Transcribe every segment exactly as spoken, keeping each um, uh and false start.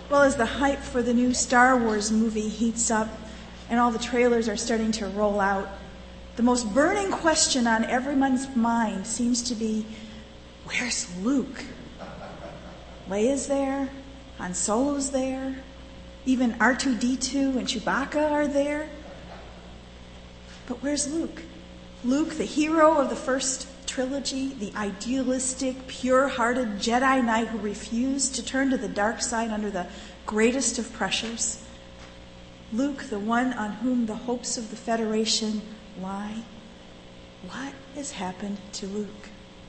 Well, as the hype for the new Star Wars movie heats up and all the trailers are starting to roll out, the most burning question on everyone's mind seems to be, where's Luke? Leia's there, Han Solo's there, even R two D two and Chewbacca are there. But where's Luke? Luke, the hero of the first trilogy, the idealistic, pure-hearted Jedi Knight who refused to turn to the dark side under the greatest of pressures. Luke, the one on whom the hopes of the Federation lie. What has happened to Luke?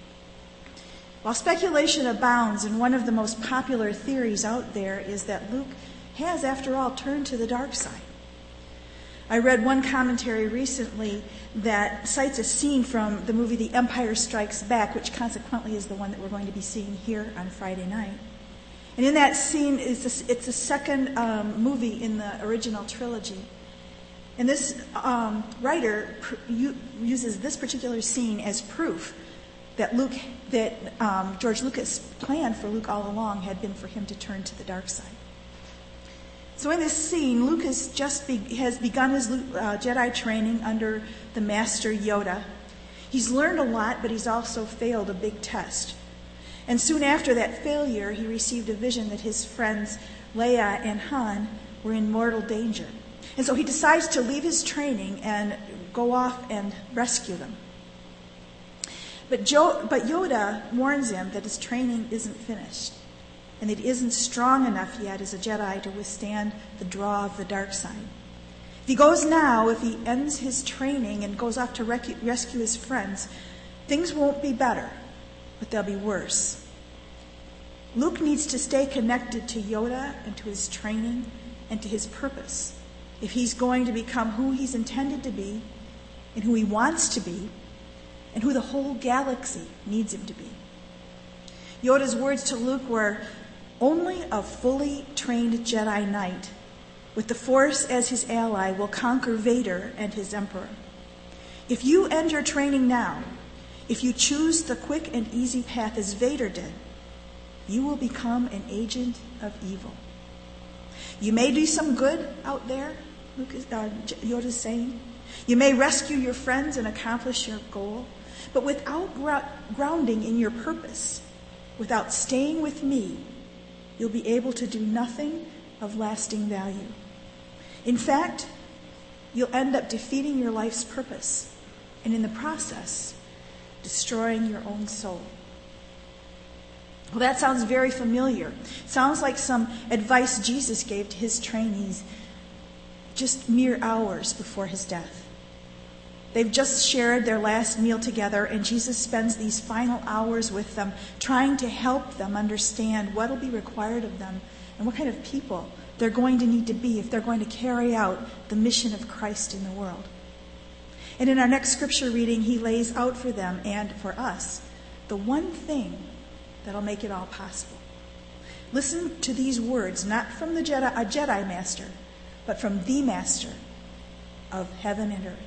While speculation abounds, and one of the most popular theories out there is that Luke has, after all, turned to the dark side. I read one commentary recently that cites a scene from the movie The Empire Strikes Back, which consequently is the one that we're going to be seeing here on Friday night. And in that scene, it's a, it's the second um, movie in the original trilogy. And this um, writer pr- u- uses this particular scene as proof that Luke, that um, George Lucas' plan for Luke all along had been for him to turn to the dark side. So in this scene, Luke has just be, has begun his uh, Jedi training under the Master Yoda. He's learned a lot, but he's also failed a big test. And soon after that failure, he received a vision that his friends Leia and Han were in mortal danger. And so he decides to leave his training and go off and rescue them. But, jo- but Yoda warns him that his training isn't finished, and that he isn't strong enough yet as a Jedi to withstand the draw of the dark side. If he goes now, if he ends his training and goes off to rec- rescue his friends, things won't be better, but they'll be worse. Luke needs to stay connected to Yoda and to his training and to his purpose if he's going to become who he's intended to be and who he wants to be and who the whole galaxy needs him to be. Yoda's words to Luke were, "Only a fully trained Jedi Knight, with the Force as his ally, will conquer Vader and his Emperor. If you end your training now, if you choose the quick and easy path as Vader did, you will become an agent of evil. You may do some good out there," Luke is, uh, Yoda's saying. "You may rescue your friends and accomplish your goal, but without gro- grounding in your purpose, without staying with me, you'll be able to do nothing of lasting value. In fact, you'll end up defeating your life's purpose, and in the process, destroying your own soul." Well, that sounds very familiar. Sounds like some advice Jesus gave to his trainees just mere hours before his death. They've just shared their last meal together, and Jesus spends these final hours with them, trying to help them understand what will be required of them and what kind of people they're going to need to be if they're going to carry out the mission of Christ in the world. And in our next scripture reading, he lays out for them and for us the one thing that'll make it all possible. Listen to these words, not from the Jedi, a Jedi master, but from the master of heaven and earth.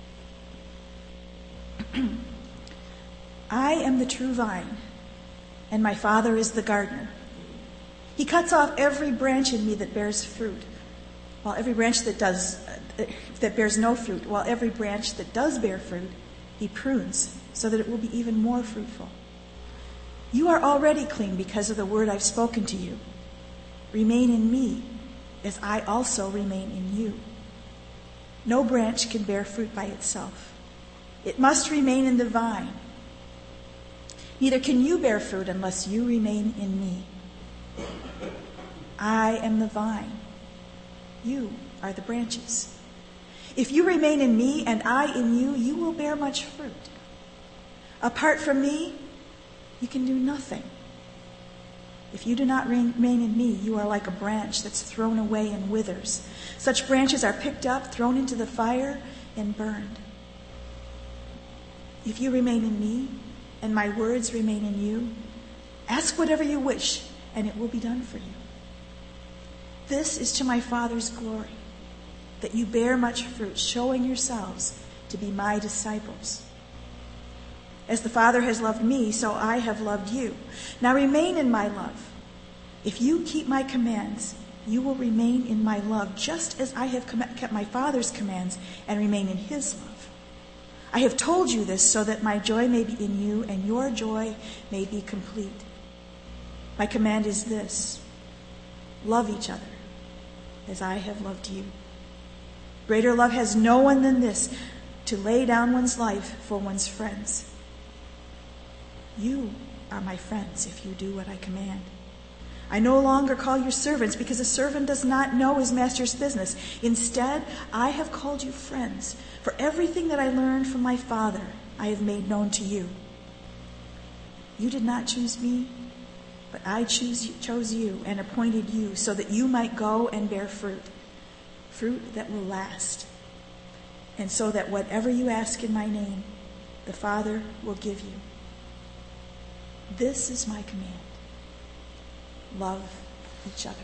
"I am the true vine, and my Father is the gardener. He cuts off every branch in me that bears fruit, while every branch that does uh, that bears no fruit, while every branch that does bear fruit, he prunes, so that it will be even more fruitful. You are already clean because of the word I've spoken to you. Remain in me, as I also remain in you. No branch can bear fruit by itself. It must remain in the vine. Neither can you bear fruit unless you remain in me. I am the vine. You are the branches. If you remain in me and I in you, you will bear much fruit. Apart from me, you can do nothing. If you do not remain in me, you are like a branch that's thrown away and withers. Such branches are picked up, thrown into the fire, and burned. If you remain in me, and my words remain in you, ask whatever you wish, and it will be done for you. This is to my Father's glory, that you bear much fruit, showing yourselves to be my disciples. As the Father has loved me, so I have loved you. Now remain in my love. If you keep my commands, you will remain in my love, just as I have kept my Father's commands and remain in his love. I have told you this so that my joy may be in you and your joy may be complete. My command is this: love each other as I have loved you. Greater love has no one than this, to lay down one's life for one's friends. You are my friends if you do what I command. I no longer call you servants, because a servant does not know his master's business. Instead, I have called you friends, for everything that I learned from my Father I have made known to you. You did not choose me, but I choose, chose you and appointed you so that you might go and bear fruit, fruit that will last, and so that whatever you ask in my name, the Father will give you. This is my command: love each other.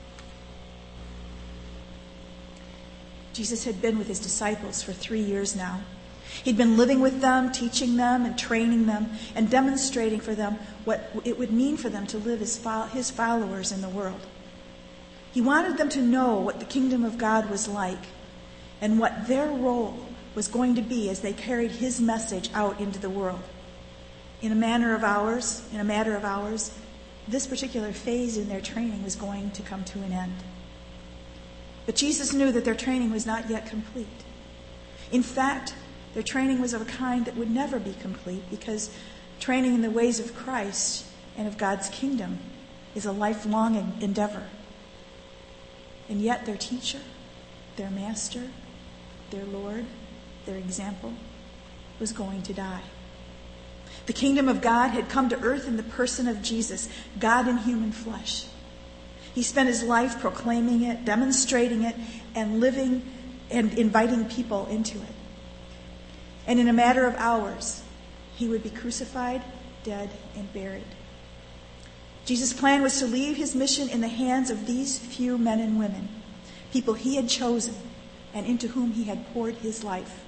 Jesus had been with his disciples for three years now. He'd been living with them, teaching them and training them and demonstrating for them what it would mean for them to live as his followers in the world. He wanted them to know what the kingdom of God was like and what their role was going to be as they carried his message out into the world. In a manner of hours, in a matter of hours, this particular phase in their training was going to come to an end. But Jesus knew that their training was not yet complete. In fact, their training was of a kind that would never be complete, because training in the ways of Christ and of God's kingdom is a lifelong endeavor. And yet their teacher, their master, their Lord, their example, was going to die. The kingdom of God had come to earth in the person of Jesus, God in human flesh. He spent his life proclaiming it, demonstrating it, and living and inviting people into it. And in a matter of hours, he would be crucified, dead, and buried. Jesus' plan was to leave his mission in the hands of these few men and women, people he had chosen and into whom he had poured his life.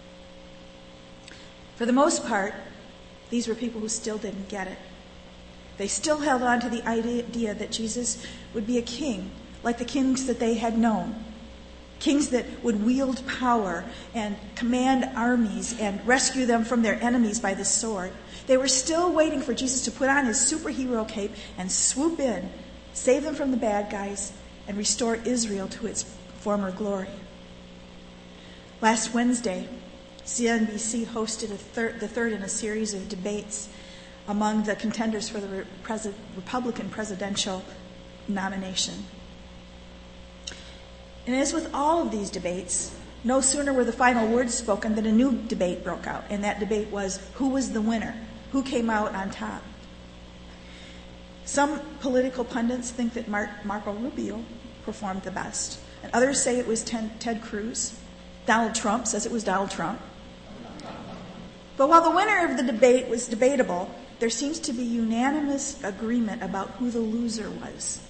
For the most part, these were people who still didn't get it. They still held on to the idea that Jesus would be a king, like the kings that they had known. Kings that would wield power and command armies and rescue them from their enemies by the sword. They were still waiting for Jesus to put on his superhero cape and swoop in, save them from the bad guys, and restore Israel to its former glory. Last Wednesday, C N B C hosted a thir- the third in a series of debates among the contenders for the Re- Pres- Republican presidential nomination. And as with all of these debates, no sooner were the final words spoken than a new debate broke out. And that debate was, who was the winner? Who came out on top? Some political pundits think that Mar- Marco Rubio performed the best. And others say it was ten- Ted Cruz. Donald Trump says it was Donald Trump. But while the winner of the debate was debatable, there seems to be unanimous agreement about who the loser was.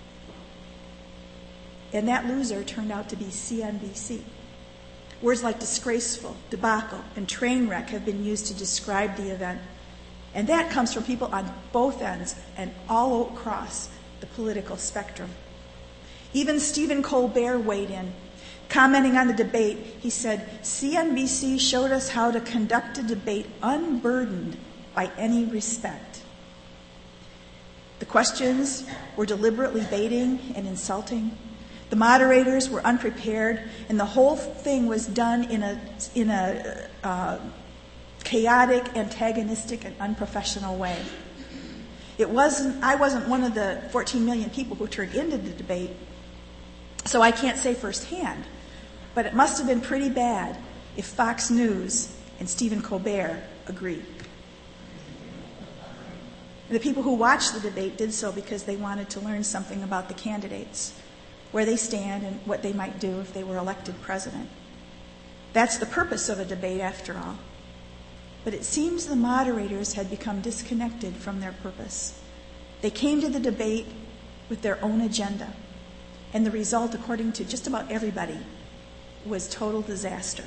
And that loser turned out to be C N B C. Words like disgraceful, debacle, and train wreck have been used to describe the event. And that comes from people on both ends and all across the political spectrum. Even Stephen Colbert weighed in. Commenting on the debate, he said, C N B C showed us how to conduct a debate unburdened by any respect. The questions were deliberately baiting and insulting. The moderators were unprepared, and the whole thing was done in a in a uh, chaotic, antagonistic, and unprofessional way. It wasn't. I wasn't one of the fourteen million people who turned into the debate, so I can't say firsthand. But it must have been pretty bad if Fox News and Stephen Colbert agreed. The people who watched the debate did so because they wanted to learn something about the candidates, where they stand and what they might do if they were elected president. That's the purpose of a debate, after all. But it seems the moderators had become disconnected from their purpose. They came to the debate with their own agenda, and the result, according to just about everybody, was total disaster.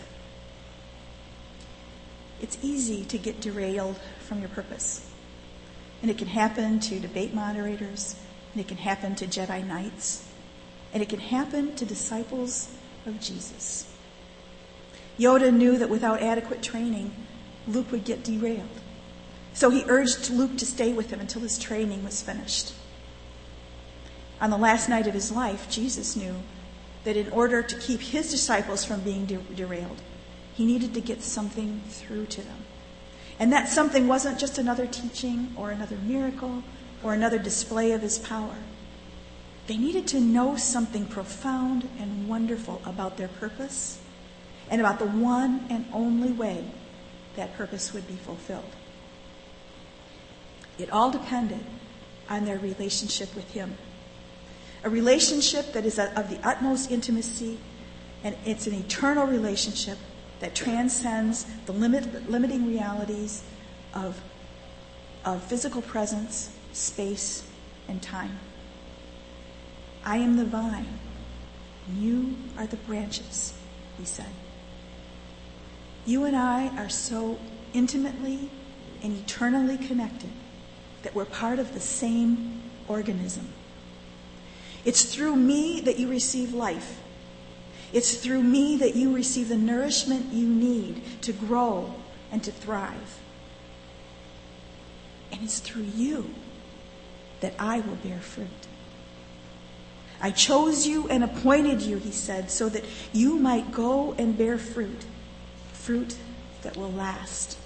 It's easy to get derailed from your purpose. And it can happen to debate moderators, and it can happen to Jedi Knights, and it can happen to disciples of Jesus. Yoda knew that without adequate training, Luke would get derailed. So he urged Luke to stay with him until his training was finished. On the last night of his life, Jesus knew that in order to keep his disciples from being de- derailed, he needed to get something through to them. And that something wasn't just another teaching or another miracle or another display of his power. They needed to know something profound and wonderful about their purpose and about the one and only way that purpose would be fulfilled. It all depended on their relationship with him. A relationship that is of the utmost intimacy, and it's an eternal relationship that transcends the limit, limiting realities of, of physical presence, space, and time. I am the vine, and you are the branches, he said. You and I are so intimately and eternally connected that we're part of the same organism. It's through me that you receive life. It's through me that you receive the nourishment you need to grow and to thrive. And it's through you that I will bear fruit. I chose you and appointed you, he said, so that you might go and bear fruit, fruit that will last.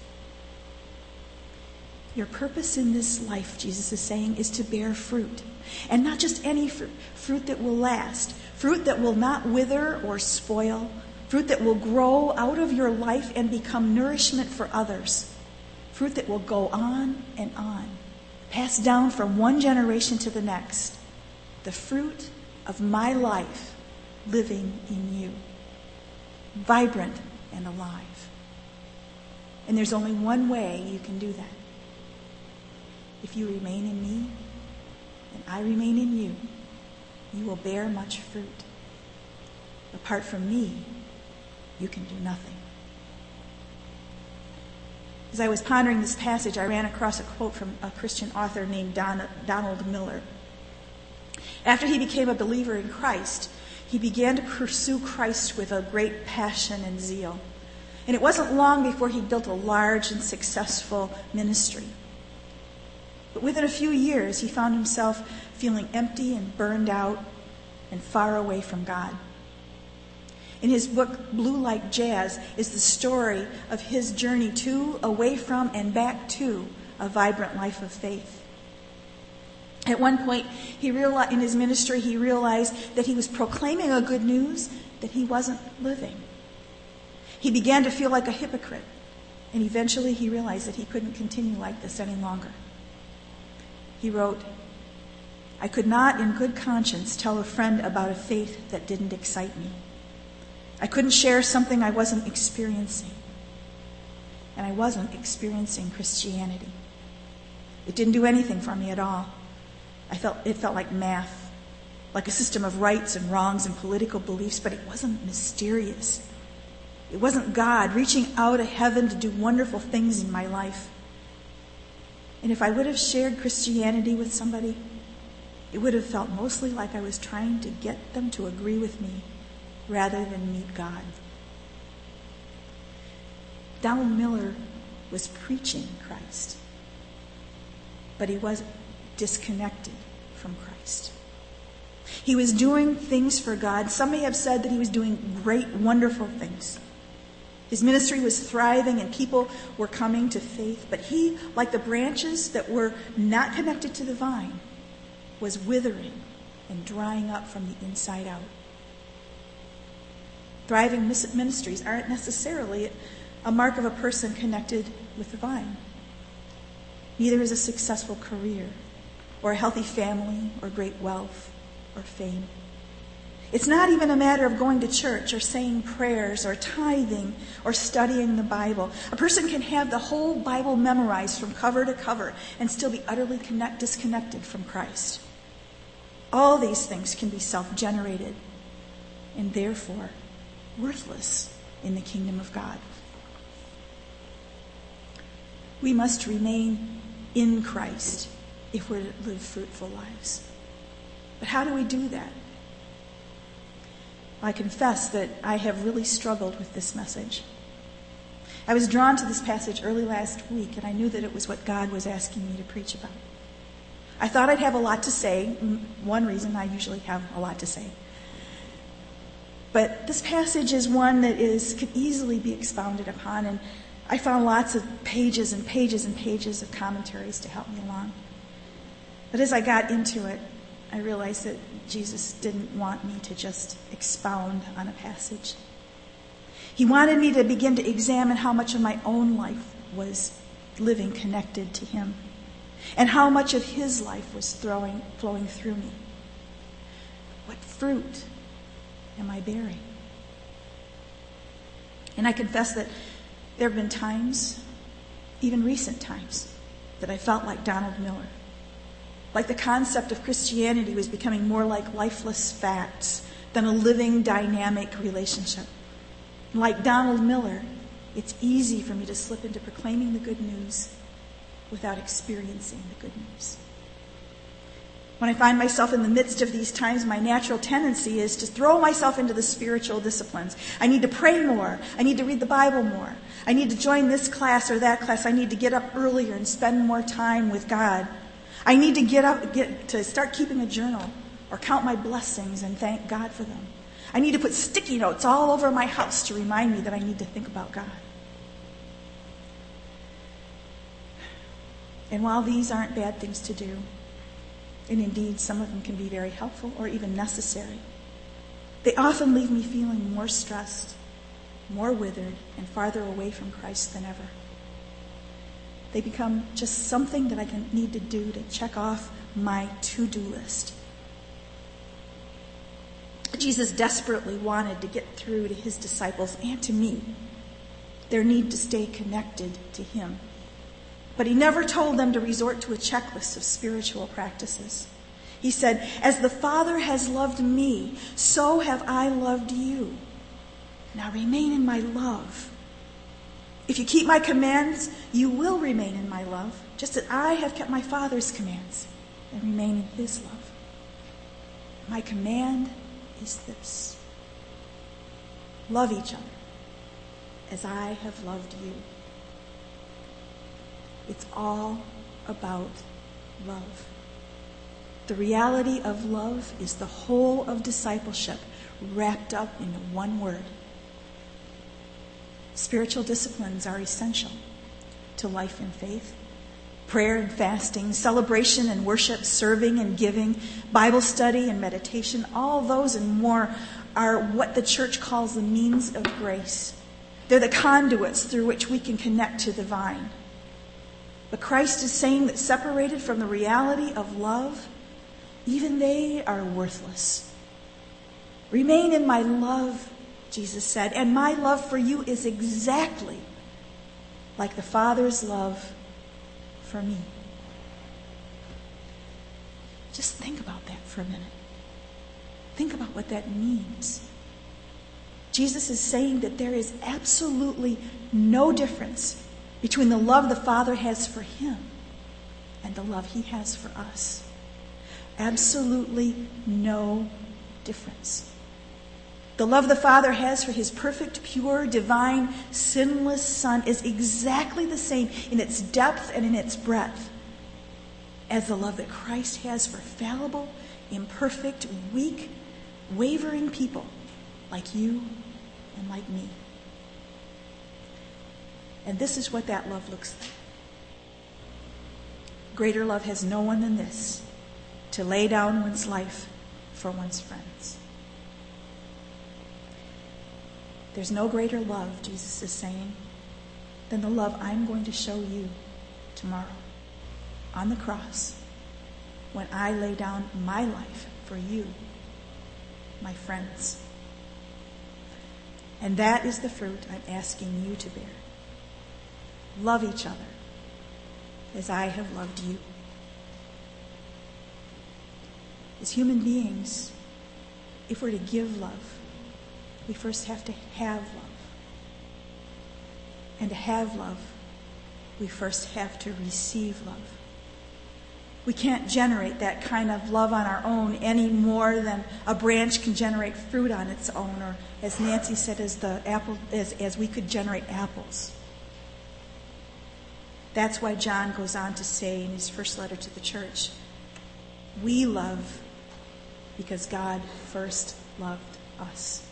Your purpose in this life, Jesus is saying, is to bear fruit. And not just any fruit, fruit that will last, fruit that will not wither or spoil, fruit that will grow out of your life and become nourishment for others, fruit that will go on and on, passed down from one generation to the next, the fruit of my life living in you, vibrant and alive. And there's only one way you can do that. If you remain in me, and I remain in you, you will bear much fruit. Apart from me, you can do nothing. As I was pondering this passage, I ran across a quote from a Christian author named Don, Donald Miller. After he became a believer in Christ, he began to pursue Christ with a great passion and zeal. And it wasn't long before he built a large and successful ministry. But within a few years, he found himself feeling empty and burned out and far away from God. In his book, Blue Like Jazz, is the story of his journey to, away from, and back to a vibrant life of faith. At one point, he realized, in his ministry, he realized that he was proclaiming a good news that he wasn't living. He began to feel like a hypocrite, and eventually he realized that he couldn't continue like this any longer. He wrote, I could not in good conscience tell a friend about a faith that didn't excite me. I couldn't share something I wasn't experiencing. And I wasn't experiencing Christianity. It didn't do anything for me at all. I felt it felt like math, like a system of rights and wrongs and political beliefs, but it wasn't mysterious. It wasn't God reaching out of heaven to do wonderful things in my life. And if I would have shared Christianity with somebody, it would have felt mostly like I was trying to get them to agree with me rather than meet God. Donald Miller was preaching Christ, but he was disconnected from Christ. He was doing things for God. Some may have said that he was doing great, wonderful things. His ministry was thriving and people were coming to faith, but he, like the branches that were not connected to the vine, was withering and drying up from the inside out. Thriving ministries aren't necessarily a mark of a person connected with the vine. Neither is a successful career, or a healthy family, or great wealth, or fame. It's not even a matter of going to church or saying prayers or tithing or studying the Bible. A person can have the whole Bible memorized from cover to cover and still be utterly connect, disconnected from Christ. All these things can be self-generated and therefore worthless in the kingdom of God. We must remain in Christ if we're to live fruitful lives. But how do we do that? I confess that I have really struggled with this message. I was drawn to this passage early last week, and I knew that it was what God was asking me to preach about. I thought I'd have a lot to say. One reason I usually have a lot to say. But this passage is one that is could easily be expounded upon, and I found lots of pages and pages and pages of commentaries to help me along. But as I got into it, I realized that Jesus didn't want me to just expound on a passage. He wanted me to begin to examine how much of my own life was living connected to him, and how much of his life was throwing, flowing through me. What fruit am I bearing? And I confess that there have been times, even recent times, that I felt like Donald Miller. Like the concept of Christianity was becoming more like lifeless facts than a living, dynamic relationship. Like Donald Miller, it's easy for me to slip into proclaiming the good news without experiencing the good news. When I find myself in the midst of these times, my natural tendency is to throw myself into the spiritual disciplines. I need to pray more. I need to read the Bible more. I need to join this class or that class. I need to get up earlier and spend more time with God. I need to get up, get to start keeping a journal or count my blessings and thank God for them. I need to put sticky notes all over my house to remind me that I need to think about God. And while these aren't bad things to do, and indeed some of them can be very helpful or even necessary, they often leave me feeling more stressed, more withered, and farther away from Christ than ever. They become just something that I can need to do to check off my to-do list. Jesus desperately wanted to get through to his disciples and to me their need to stay connected to him. But he never told them to resort to a checklist of spiritual practices. He said, "As the Father has loved me, so have I loved you. Now remain in my love. If you keep my commands, you will remain in my love, just as I have kept my Father's commands and remain in his love. My command is this: love each other as I have loved you." It's all about love. The reality of love is the whole of discipleship wrapped up into one word. Spiritual disciplines are essential to life and faith. Prayer and fasting, celebration and worship, serving and giving, Bible study and meditation, all those and more are what the church calls the means of grace. They're the conduits through which we can connect to the vine. But Christ is saying that separated from the reality of love, even they are worthless. Remain in my love, Jesus said, and my love for you is exactly like the Father's love for me. Just think about that for a minute. Think about what that means. Jesus is saying that there is absolutely no difference between the love the Father has for him and the love he has for us. Absolutely no difference. The love the Father has for his perfect, pure, divine, sinless Son is exactly the same in its depth and in its breadth as the love that Christ has for fallible, imperfect, weak, wavering people like you and like me. And this is what that love looks like. Greater love has no one than this, to lay down one's life for one's friends. There's no greater love, Jesus is saying, than the love I'm going to show you tomorrow on the cross when I lay down my life for you, my friends. And that is the fruit I'm asking you to bear. Love each other as I have loved you. As human beings, if we're to give love, we first have to have love. And to have love, we first have to receive love. We can't generate that kind of love on our own any more than a branch can generate fruit on its own, or as Nancy said, as the apple as, as we could generate apples. That's why John goes on to say in his first letter to the church, we love because God first loved us.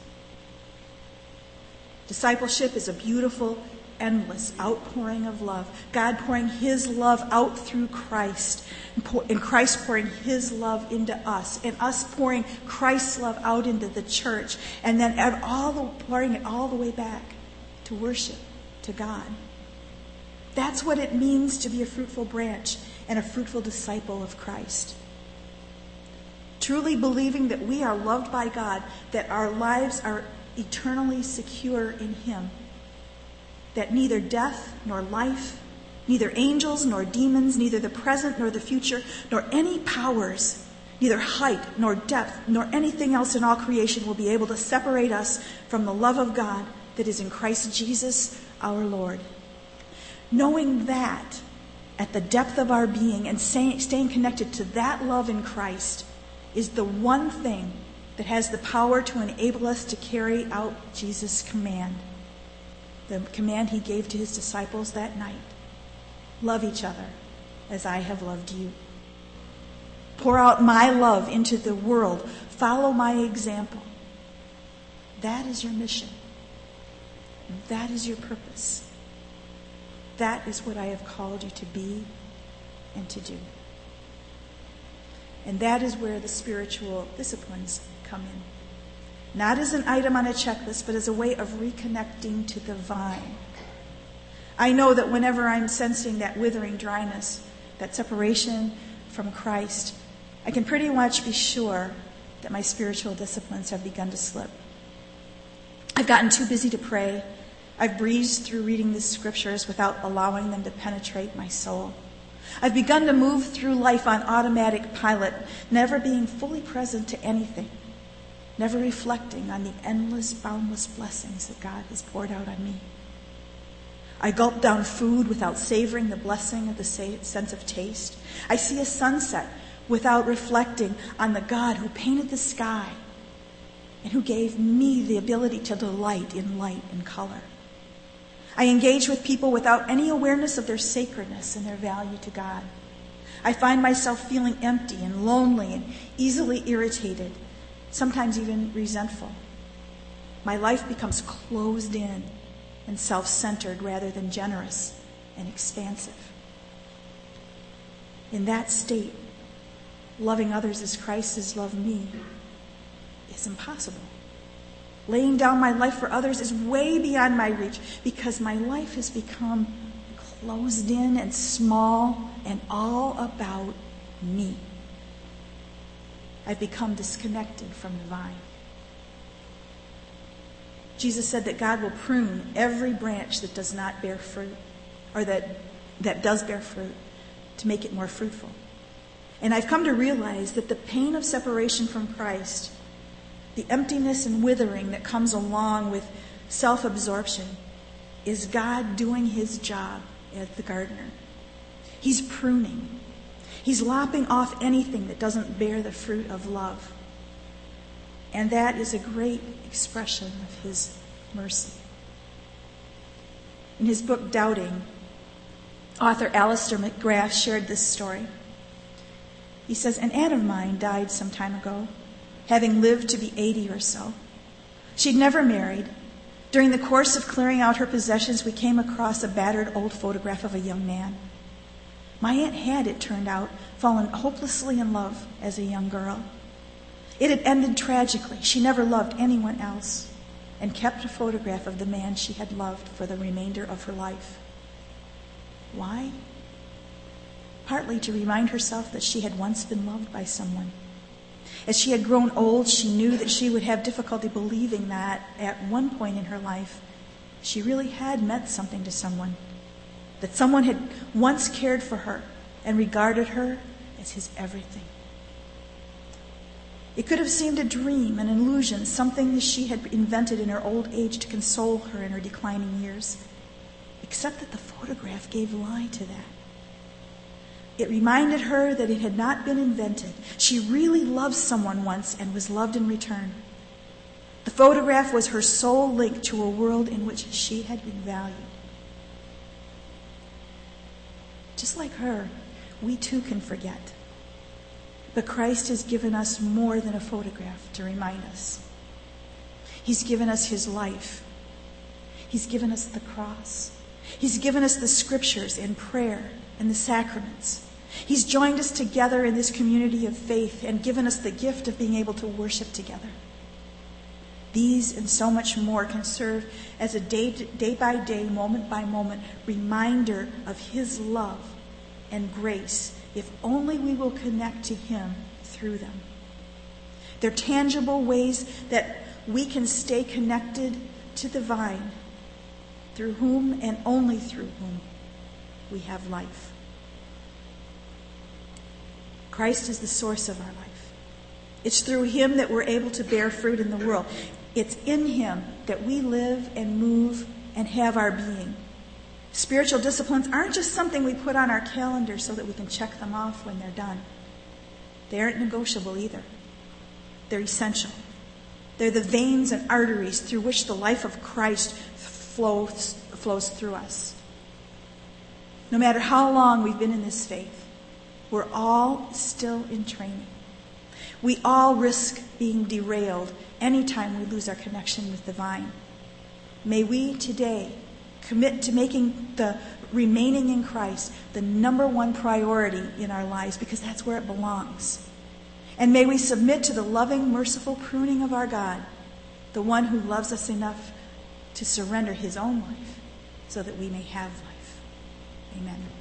Discipleship is a beautiful, endless outpouring of love. God pouring his love out through Christ, and Christ pouring his love into us, and us pouring Christ's love out into the church, and then all the, pouring it all the way back to worship to God. That's what it means to be a fruitful branch and a fruitful disciple of Christ. Truly believing that we are loved by God, that our lives are eternally secure in him, that neither death nor life, neither angels nor demons, neither the present nor the future, nor any powers, neither height nor depth, nor anything else in all creation will be able to separate us from the love of God that is in Christ Jesus our Lord. Knowing that at the depth of our being and staying, staying connected to that love in Christ is the one thing that has the power to enable us to carry out Jesus' command. The command he gave to his disciples that night. Love each other as I have loved you. Pour out my love into the world. Follow my example. That is your mission. That is your purpose. That is what I have called you to be and to do. And that is where the spiritual disciplines come in. Not as an item on a checklist, but as a way of reconnecting to the vine. I know that whenever I'm sensing that withering dryness, that separation from Christ, I can pretty much be sure that my spiritual disciplines have begun to slip. I've gotten too busy to pray. I've breezed through reading the scriptures without allowing them to penetrate my soul. I've begun to move through life on automatic pilot, never being fully present to anything, never reflecting on the endless, boundless blessings that God has poured out on me. I gulp down food without savoring the blessing of the sense of taste. I see a sunset without reflecting on the God who painted the sky and who gave me the ability to delight in light and color. I engage with people without any awareness of their sacredness and their value to God. I find myself feeling empty and lonely and easily irritated, sometimes even resentful. My life becomes closed in and self-centered rather than generous and expansive. In that state, loving others as Christ has loved me is impossible. Laying down my life for others is way beyond my reach because my life has become closed in and small and all about me. I've become disconnected from the vine. Jesus said that God will prune every branch that does not bear fruit, or that, that does bear fruit, to make it more fruitful. And I've come to realize that the pain of separation from Christ, the emptiness and withering that comes along with self-absorption, is God doing his job as the gardener. He's pruning. He's lopping off anything that doesn't bear the fruit of love. And that is a great expression of his mercy. In his book, Doubting, author Alistair McGrath shared this story. He says, an aunt of mine died some time ago, having lived to be eighty or so. She'd never married. During the course of clearing out her possessions, we came across a battered old photograph of a young man. My aunt had, it turned out, fallen hopelessly in love as a young girl. It had ended tragically. She never loved anyone else and kept a photograph of the man she had loved for the remainder of her life. Why? Partly to remind herself that she had once been loved by someone. As she had grown old, she knew that she would have difficulty believing that at one point in her life, she really had meant something to someone, that someone had once cared for her and regarded her as his everything. It could have seemed a dream, an illusion, something that she had invented in her old age to console her in her declining years, except that the photograph gave lie to that. It reminded her that it had not been invented. She really loved someone once and was loved in return. The photograph was her sole link to a world in which she had been valued. Just like her, we too can forget. But Christ has given us more than a photograph to remind us. He's given us his life. He's given us the cross. He's given us the scriptures and prayer and the sacraments. He's joined us together in this community of faith and given us the gift of being able to worship together. These and so much more can serve as a day, day by day, moment by moment reminder of his love and grace, if only we will connect to him through them. They're tangible ways that we can stay connected to the vine, through whom and only through whom we have life. Christ is the source of our life. It's through him that we're able to bear fruit in the world. It's in him that we live and move and have our being. Spiritual disciplines aren't just something we put on our calendar so that we can check them off when they're done. They aren't negotiable either. They're essential. They're the veins and arteries through which the life of Christ flows, flows through us. No matter how long we've been in this faith, we're all still in training. We all risk being derailed anytime we lose our connection with the vine. May we today commit to making the remaining in Christ the number one priority in our lives, because that's where it belongs. And may we submit to the loving, merciful pruning of our God, the one who loves us enough to surrender his own life so that we may have life. Amen.